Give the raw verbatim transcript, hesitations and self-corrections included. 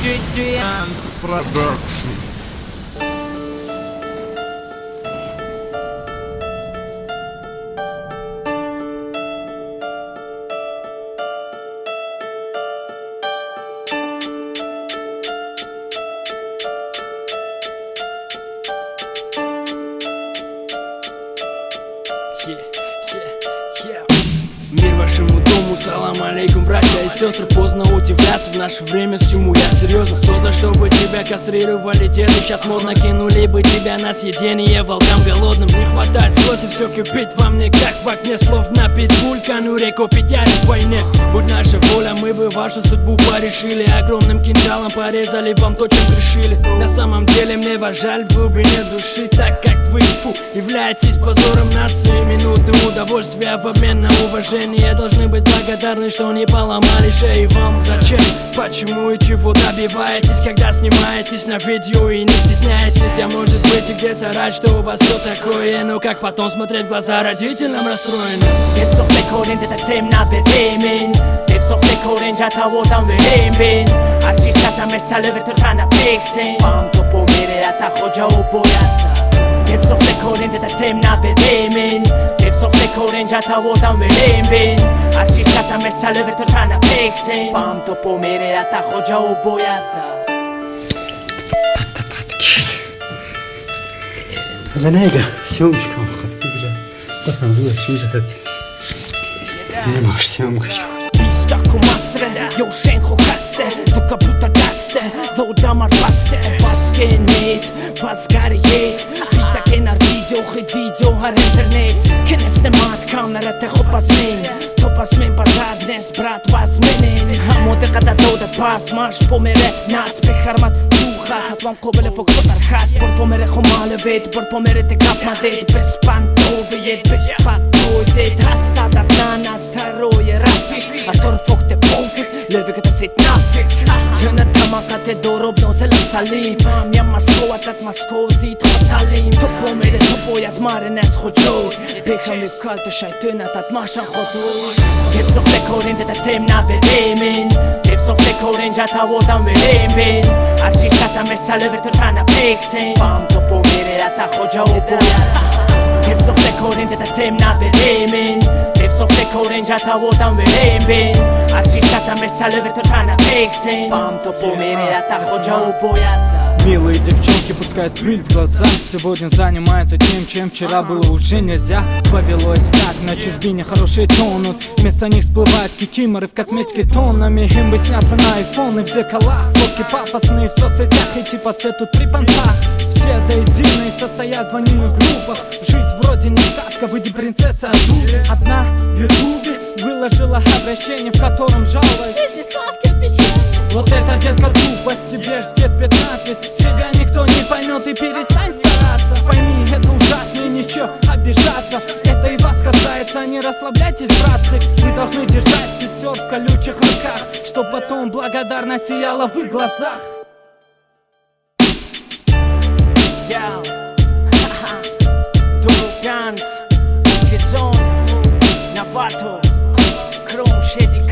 Dance Production. Yeah, yeah, yeah. Мир вашему дому, салам алейкум, братья и сестры. Поздно удивляться, в наше время всему я серьезно. То, за что бы тебя кастрировали деды, сейчас модно кинули бы тебя на съедение волкам голодным. Не хватает злости, все кипит во мне, как в окне, словно питбуль, конуре копить ярость в войне. Будь наша воля, мы бы вашу судьбу порешили. Огромным кинжалом порезали, вам то, чем грешили. На самом деле мне вас жаль в глубине души, так как вы, фу, являетесь позором нации. Минуты удовольствия в обмен на уважение должны быть благодарны, что не поломали шеи вам. Зачем, почему и чего добиваетесь, когда снимаетесь на видео и не стесняетесь? Я, может быть, и где-то рад, что у вас все такое, но как потом смотреть в глаза родителям расстроенным? Nefsokhte korin te tem na bedemin Nefsokhte korin jata wodam verim bin Archi shata mesale vetorkana peksen Fam topo mere ata khoja u boyata Пата патки. Ленега, съемочка вход побежал. Вот нам было все уже как. Не можешь съемка. Staku masre, jo shen khokatste Du kaputa gaste, do damar paste Was geht, was gar geht Pizza kenar video, hit video har internet Kenes ne mat kamera te khopas min Topas min bazar nes brat was minin Hamote qada dodat pas marsh po mere nats Bekharmat juhat, atlam qobele fok sotar khats Bor po mere khomale vet, bor po mere te kap madet Bes pantove yed, bes patoidet Hasta dat nana taroye rafi Ator fok te pofik, leve que te sit nafik Jena tamaka te dorob no se la salim Fam jam masko atat masko dit khotalim Topo mere topo jat mare nes khojoj Bekam li kalte shajtuna tat mashan khotoj Nefsoh te korin te te tem na bedemin Nefsoh te korin jata wodam verim bin Archi shata mesale vetorkana peksen Fam topo mere ata khoja u boyata Nefsoh te korin te te tem na bedemin Nefsoh te korin jata wodam verim bin Archi shata mesale vetorkana peksen Fam topo mere ata khoja u boyata Милые девчонки пускают пыль в глаза. Сегодня занимаются тем, чем вчера было уже нельзя. Повелось так, на чужбине хорошие тонут. Вместо них всплывают кикиморы в косметике тоннами. Им бы сняться на айфоны в зеркалах. Фотки пафосные в соцсетях и типа все тут при понтах. Все до единой состоят в аниме группах. Жизнь вроде не сказка, выйди принцесса оттуда. Одна в ютубе выложила обращение, в котором жаловалась. Вот это, детка, тупость, тебе ж дед пятнадцать. Тебя никто не поймет и перестань стараться. Пойми, это ужасно и ничего обижаться. Это и вас касается, не расслабляйтесь, братцы. Вы должны держать сестер в колючих руках, чтоб потом благодарность сияла в их глазах. Yo, Duro Guns, Kizon, Navato, Chrome Shady